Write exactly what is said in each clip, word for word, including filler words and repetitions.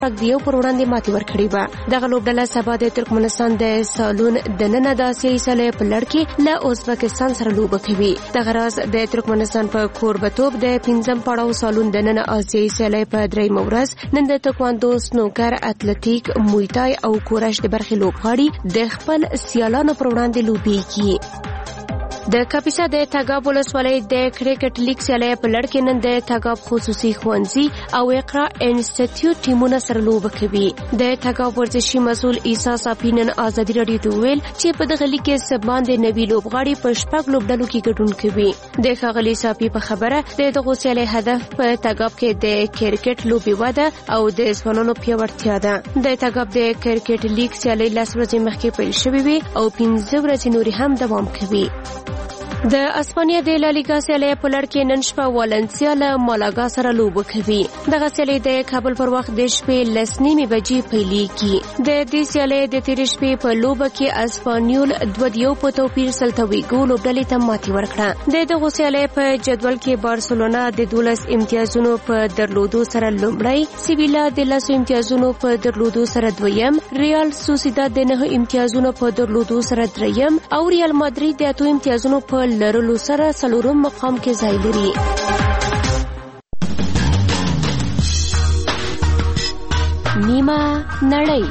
د یو پر وړاندې ماتې ورکړې وه. دغه لوبډله سبا د ترکمنستان د سالون دننه د اسیایي سیالیو په لړ کې له ازبکستان سره لوبه کوي. دغه راز د ترکمنستان په کوربتوب د پنځم پړاو سالون دننه اسیایي سیالیو په درېیمه ورځ نن د تکواندو، سنوکر، اتلټیک، مویتای او کورش د برخې لوبغاړي د خپل سیالانو پر وړاندې لوبېږي. د کاپیسا د تګاب ولسوالۍ د کرکټ لیګ سیالۍ په لړ کې نن د تګاب خصوصي ښوونځي او اقرا انسټیټیوټ ټیمونه سره لوبه کوي. د تګاب ورزشي مسؤل عیسی صافي نن ازادي راډیو ته وویل چې په دغه لیګ کې څه باندې نوي لوبغاړي په شپږ لوبډلو کې ګډون کوي. د ښاغلي صافي په خبره د دغو سیالۍ هدف په تګاب کې د کرکټ لوبې وده او د ځوانانو پیاوړتیا ده. د تګاب د کرکټ لیګ سیالۍ لس ورځې مخکې پیل شوې وي او پنځه ورځې نورې هم دوام کوي. د اسپانیا د لالیګا سیالۍ په لړ کې نن شپه والنسیا له مالاګا سره لوبه کوي. دغه سیالۍ د کابل پر وخت د شپې لس نیمې بجې پیلېږي. د دې سیالۍ د تېرې شپې په لوبه کې اسپانیول دوه د یو په توپیر سلتا ویګو لوبډلې ته ماتې ورکړه. د دغو سیالۍ په جدول کې بارسلونا د دولس امتیازونو په درلودو سره لومړی، سیویلا د لسو امتیازونو په درلودو سره دویم، ریال سوسیداد د نهو امتیازونو په درلودو سره دریم او ریال مادرید د اتو امتیازونو په لرلو سره څلورم مقام کې ځای لري. نیمه نړۍ.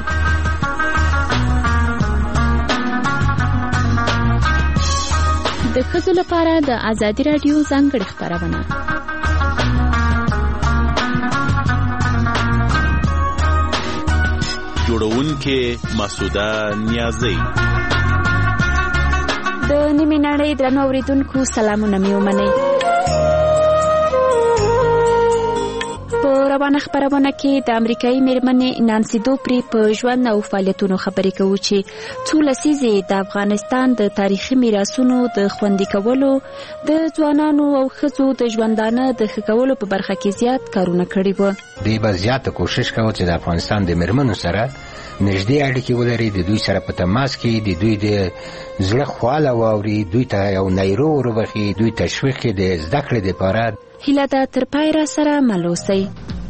د ښځو لپاره د ازادي راډیو ځانګړې خپرونه. جوړونکې مسعوده نیازی. د نیمې نړۍ درنو اوریدونکو سلامونه مې ومنئ. په روانه خپرونه کې د امریکایي میرمنې نانسي دوپري په ژوند او فعالیتونو خبرې کوو چې څو لسیزې د افغانستان د تاریخي میراثونو د خوندي کولو، د ځوانانو او ښځو د ژوندانه د ښه کولو په برخه کې زیات کارونه کړي وو. دوی به زیاته کوشش کوي چې د افغانستان د میرمنو سره نږدې اړیکې ولري، د دوی سره په تماس کې د دوی د زړه خواله واوري، دوی ته یو نیرو وروبخي، دوی تشویق کړي د زده کړې دپاره. هیله ده تر پای را سره مل اوسئ.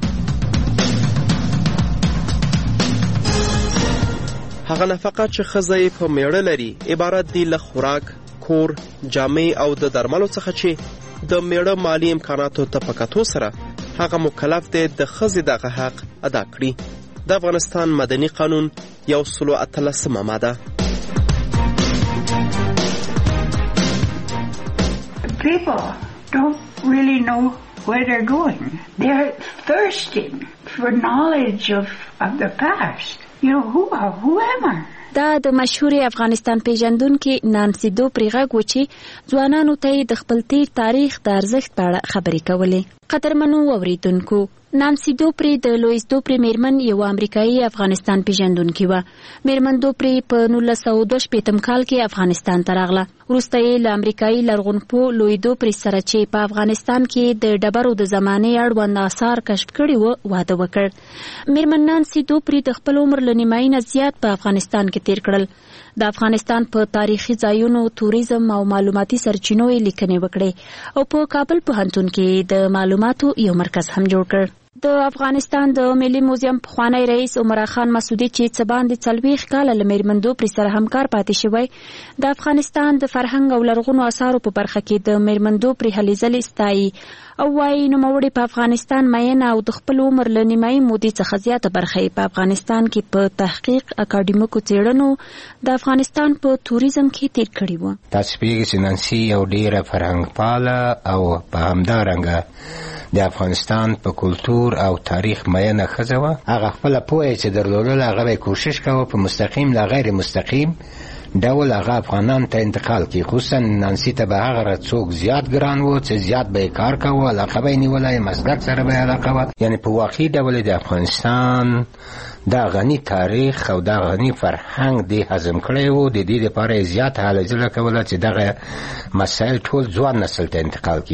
هغه نفقه چې ښځه یې په میړه لري عبارت دی له خوراک، کور، جامې او د درملو څخه چې د میړه مالی امکاناتو ته په کتو سره هغه مکلف دی د ښځې دغه حق ادا کړي. د افغانستان مدني قانون یو سلو اتلسمه ماده. People don't really know where they're going. They're thirsting for knowledge of, of the past. You know, who are, who am I? دا د مشهور افغانستان پیژندونکو نانسي دوپري غږ و چې ځوانانو ته د خپل تیر تاریخ د ارزښت په اړه خبرې کولې. قدرمنو اوریدونکو، نانسي دوپري د لویس دوپري میرمن یو امریکایي افغانستان پیژندونکې وه. میرمن دوپري په نولس سوه دوه شپېتم کال کې افغانستان ته راغله. وروسته یې له امریکایي لرغونپوه لوی دوپري سره چې په افغانستان کې د ډبرو د زمانې اړوند آثار کشف کړي وو واده وکړ. میرمن نانسي دوپري د خپل عمر له نیمایي نه زیات په افغانستان کې تیر کړل. د افغانستان په تاریخي ځایونو، توریزم او معلوماتي سرچینو یې لیکنې وکړې او په کابل پوهنتون کې د معلوماتو یو مرکز هم جوړ کړ. د افغانستان د ملي موزیم پخوانی رئیس عمر خان مسعودي چې څه باندې څلوېښت کاله له میرمن دوپري سره همکار پاتې شوی، د افغانستان د فرهنګ او لرغونو اثارو په برخه کې د میرمن دوپري هلې ځلې ستایي او وایي نوموړې په افغانستان مینه او د خپل عمر له نیمایي مودې څخه زیاته برخه یې په افغانستان کې په تحقیق، اکاډمیکو څېړنو، د افغانستان په توریزم کې تیر کړي وو. تاسو پوهېږئ چې نانسي یو ډېره فرهنګپاله او په همدارنګه د افغانستان په کلتور او تاریخ مینه ښځه وه. هغه خپله پوهه چې درلودله هغه به یې کوشش کوه په مستقیم لا غیر مستقیم ډول هغه افغانانو ته انتقال کړي. خصوصا نانسي ته به هغه څوک زیات ګران و چې زیات به یې کار کوه، علاقه به یې نیولی، مسلک سره به یې علاقه وه. یعنې په واقعي ډول د افغانستان دا غني تاریخ او دا غني فرهنګ دی هضم کړی و. د دې دپاره یې زیات هلې ځلې کوله چې دغه مسایل ټول ځوان نسل ته انتقال کړي.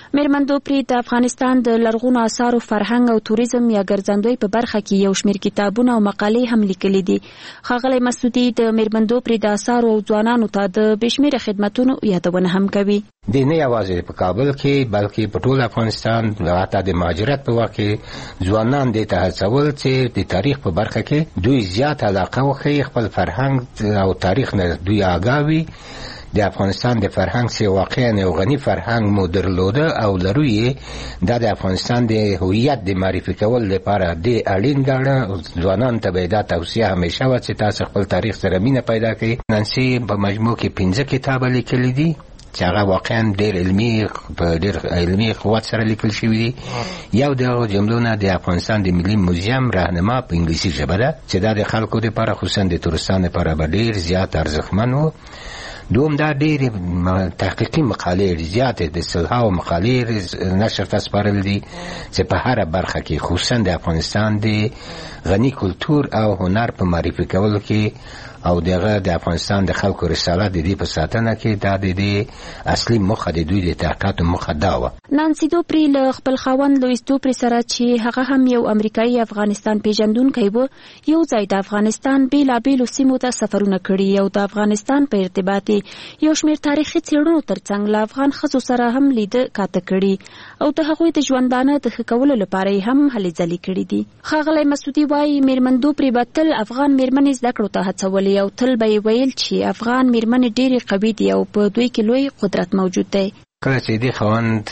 میرمن دوپری د افغانستان د لرغونو آثارو، فرهنګ او توریزم یا ګرځندوی په برخه کې یو شمېر کتابونه او مقالې هم لیکلي دي. ښاغلی مسعودي د میرمن دوپری د آثارو او ځوانانو ته د بې شمېره خدمتونو یادونه هم کوي. د نه یوازې په کابل کې بلکې په ټول افغانستان حتی د مهاجرت په وخت کې ځوانان دې ته هڅول چې د تاریخ په برخه کې دوی زیات علاقه وښیي، خپل فرهنګ او تاریخ نه دوی آګاه وي. د افغانستان د فرهنګ چې واقعا یو غني فرهنګ مو درلوده او لرو یې، دا د افغانستان د هویت د معرفي کولو لپاره د اړین ګڼه. ځوانانو ته به دا توصیه همیشه وه چې تاسو خپل تاریخ سره مینه پیدا کړئ. نانسي په مجموع کې پنځه کتابه لیکلي دي چې هغه واقعا ډېر علمي په ډېر علمي قوت سره لیکل شوي دي. یو د جملو نه د افغانستان د ملي موزیم راهنما په انګلیسي ژبه ده چې دا د خلکو لپاره خصوصا د تورستانو لپاره به ډېر زیات ارزښتمن و. دوم دا ډېرې تحقیقي مقالې زیاتې د سلهاو مقالې نشر ته سپارل دي چې په هره برخه کې خصوصا د افغانستان د غني کلتور او هنر په معرفي کولو کې او دغه د افغانستان د خلکو رسالت د دې په ساتنه کې دا د دې اصلي موخه د دوی د تحقیقاتو موخه دا وه. نانسي دوپری له خپل خاوند لویس دوپری سره چې هغه هم یو امریکایي افغانستان پیژندونکی و، یو ځای د افغانستان بېلابېلو سیمو ته سفرونه کړي او د افغانستان په ارتباط یو شمېر تاریخي څېړنو ترڅنګ له افغان ښځو سره هم لیده کاته کړي او د هغوی د ژوندانه د ښه کولو لپاره یې هم هلې ځلې کړي دي. ښاغلی مسعودي وایي میرمن دوپری به تل افغان میرمنې زده کړو ته هڅولې او تل به یې ویل چې افغان میرمنې ډېرې قوي دي او په دوی کې لوی قدرت موجود دی. کله چې دې خاوند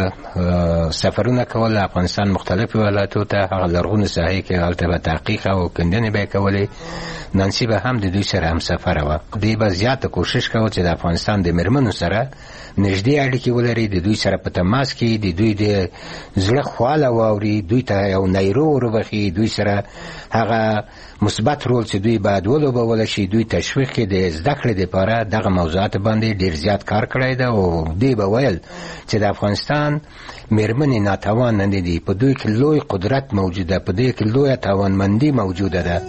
سفرونه کول افغانستان مختلفو ولایتو ته، هغه لرغونې ساحې کې هلته به تحقیق او کندنې به یې کولې. نانسي به هم د دوی سره همسفره وه. دوی به زیاته کوشش کول چې د افغانستان د میرمنو سره نږدې اړیکې ولري، د دوی سره په تماس کې د دوی د زړه خواله واوري، دوی ته یو نیرو وروبخي، دوی سره هغه مثبت رول چې دوی باید ولوبولی شي، دوی تشویق کړي د زده کړې دپاره. دغه موضوعات باندې ډېر زیات کار کړی ده او دوی به ویل چې د افغانستان میرمنې ناتوانه نه دي، په دوی کې لوی قدرت موجوده، په دوی کې لویه توانمندي موجوده ده.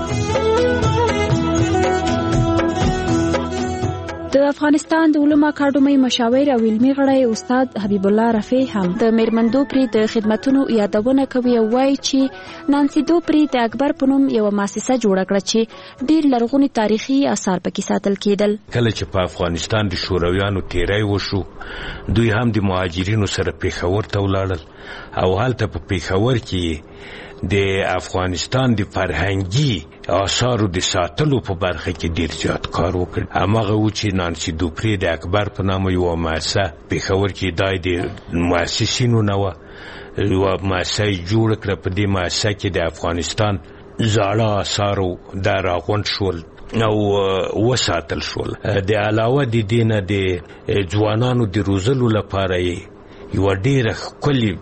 د افغانستان د علومو اکاډمۍ مشاور او علمي غړی استاد حبیب الله رفیع هم د میرمن دوپری د خدمتونو یادونه کوي او وایي چې نانسي دوپری د اکبر په نوم یوه مؤسسه جوړه کړه چې ډېر لرغوني تاریخي آثار پکې ساتل کېدل. کله چې په افغانستان د شورویانو تیری وشو، دوی هم د مهاجرینو سره پیښور ته ولاړل او هلته په پیښور کې د افغانستان د فرهنګي آثارو د ساتلو په برخه کې ډیر زیات کار وکړ. هماغه و چې نانسي دوپری د اکبر په نامه یوه مؤسسه پیښور کې دای د مؤسسینو نه وه، یوه مؤسسه یې جوړه کړه. په دې مؤسسه کې د افغانستان زاړه آثارو دا راغونډ شول او وساتل شول. د علاوه د دې نه د ځوانانو د روزلو لپاره یې یو ډیره ښکلې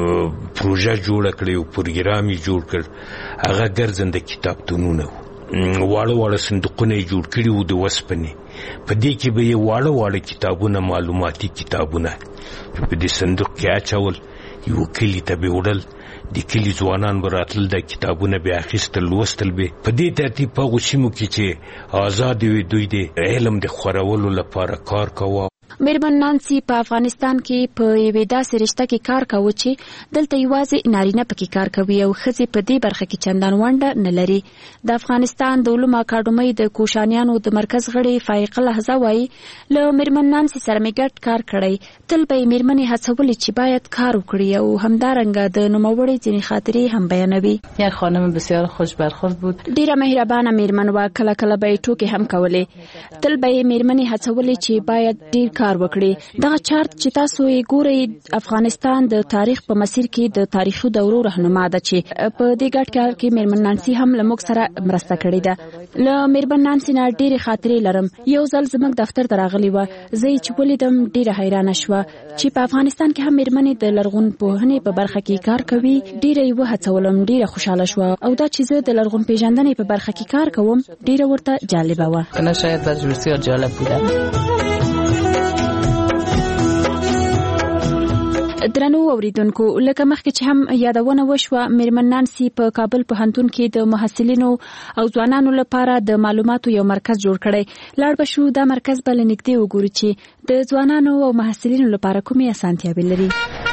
پروژه جوړه کړې او پروګرام یې جوړ کړ. هغه ګرځنده کتابتونونه وو، واړه واړه صندوقونه یې جوړ کړي وو د اوسپنې. په دې کې به یې واړه واړه کتابونه، معلوماتي کتابونه په دې صندوق کې اچول، یو کلي ته به وړل، د کلي ځوانان به راتلل، د کتابونه به اخیستل، لوستل به. په دې ترتیب په هغو سیمو کې چې آزاد وي دوی د علم د خورولو لپاره کار کوه. میرمن نانسي په افغانستان کې په یوې داسې رشته کې کار کوي چې دلته یوازې نارینه پکې کار کوي او ښځې په دې برخه کې چندان ونډه نه لري. د افغانستان د علومو اکاډمۍ د کوشانیانو د مرکز غړي فائقه لحظه وایي له میرمن نانسي سره مې ګډ کار کړی. تل به یې میرمنې هڅولې چې باید کار وکړي او همدارنګه د نوموړې ځینې خاطرې هم بیانوي. یک خانم بسیار خوش برخورد بود، ډیره مهربانه میرمن وه، کله کله به یې ټوکې هم کولې. تل به یې میرمنې هڅولې چې باید ډیر کار وکړي. دغه چارت چې تاسو یې ګورئ افغانستان د تاریخ په مسیر کې د تاریخي دورو رهنما ده چې په دې ګډ کار کې میرمن نانسي هم له موږ سره مرسته کړې ده. له میرمن نانسي نه ډېرې خاطرې لرم. یو ځل زموږ دفتر ته راغلې وه، زه یې چې ولیدم ډېره حیرانه شوه چې په افغانستان کې هم میرمنې د لرغونپوهنې په برخه کې کار کوي. ډېره یې وهڅولم، ډېره خوشحاله شوه او دا چې زه د لرغون پیژندنې په برخه کې کار کوم ډېره ورته جالبه وه. کنه شاید بسیار جالب بوده. درنو اوریدونکو لکه مخکې چې هم یادونه وشوه میرمن نانسي په کابل پوهنتون کې د محصلینو او ځوانانو لپاره د معلوماتو یو مرکز جوړ کړی. لاړ به شو دا مرکز به له نږدې وګورو چې د ځوانانو او محصلینو لپاره کومې اسانتیاوې لري.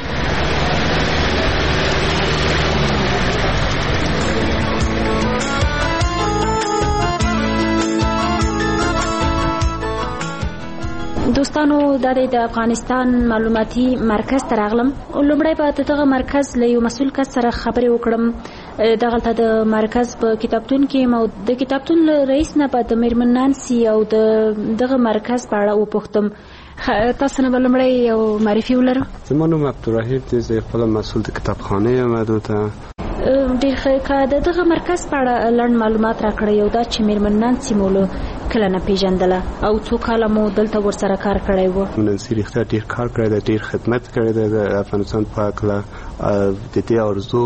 دوستانو دا د افغانستان معلوماتي مرکز ته راغلم. لومړی به دغه مرکز له یو مسؤل کس سره خبرې وکړم. دغلته د مرکز په کتابتون کې مو د کتابتون رئیس نه به د میرمن نانسي او د دغه مرکز په اړه وپوښتم. تاسو نه به لومړی یو معرفي ولرو. زما نوم عبدالرحیم دی، زه خپله مسؤل د کتابخانې یم. دلته ډېر ښه. که د دغه مرکز په اړه لنډ معلومات راکړئ، یو دا چې میرمن نانسي مو له کله نه پیژندله او څو کاله مو دلته ورسره کار کړی و؟ نانسي رښتیا ډېر کار کړی دی، ډېر خدمت کړی دی د افغانستان په هکله. د دې آرزو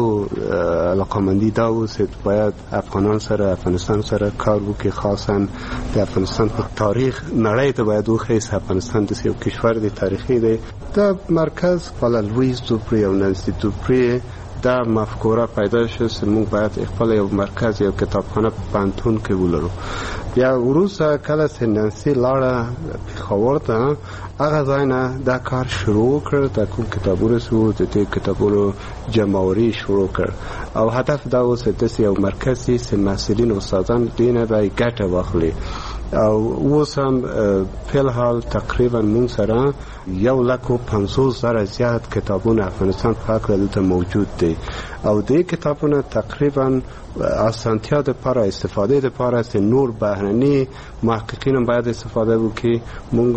علاقه‌مندي دا و چې باید افغانان سره افغانستان سره کار وکړي، خاصا د افغانستان په تاریخ نړۍ ته باید وښیي چې افغانستان داسې یو کشور دی تاریخي دی. دا مرکز خپله لویس دوپري او نانسي دوپري دا مفکوره پیدا شو چې موږ باید خپل یو مرکز یو کتابخانه په پوهنتون کې ولرو. بیا وروسته کله چې نانسي لاړه پېښور ته، هغه ځای نه دا کار شروع کړ. دا کوم کتابونه چې د دې کتابونو جمعوري شروع کړ او هدف دا و چې داسې یو مرکز وي چې محصلین او استادان دې نه به ګټه واخلي. او اوس هم فیلحال تقریبا مونږ سره یو لک و پنځوس زره زیات کتابونه افغانستان په هکله دلته موجود دی او دې کتابونه تقریبا اسانتیا دپاره استفاده دپاره چې نور بهرني محققین هم باید استفاده وکړي. مونږ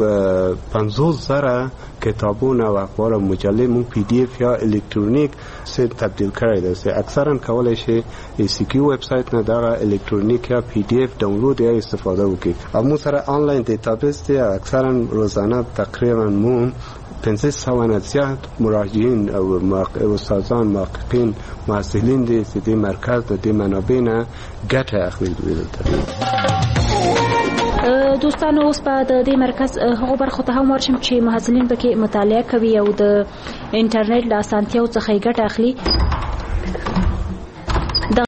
پنځوس زره کتابونه او اخبار او مجلې مونږ پی ډي اف یا الکترونیک سه تبدیل کړی دی چې اکثرا کولی شي ای سی کیو ویب سایت نه دغه الکترونیک یا پی ډي اف ډاونلود یا استفاده وکړي. او مونږ سره آنلاین دیتابیس دی، اکثرا روزانه تقریبا مونږ پنځه سوه نه زیات مراجعین او استادان محققین محصلین دي چې دې مرکز د دې منابع نه ګټه اخلي. دوستانو اوس په د دې مرکز هغو برخو ته هم ورشم چې محصلین پکې مطالعه کوي او د انټرنیټ له اسانتیاو څخه یې ګټه اخلي.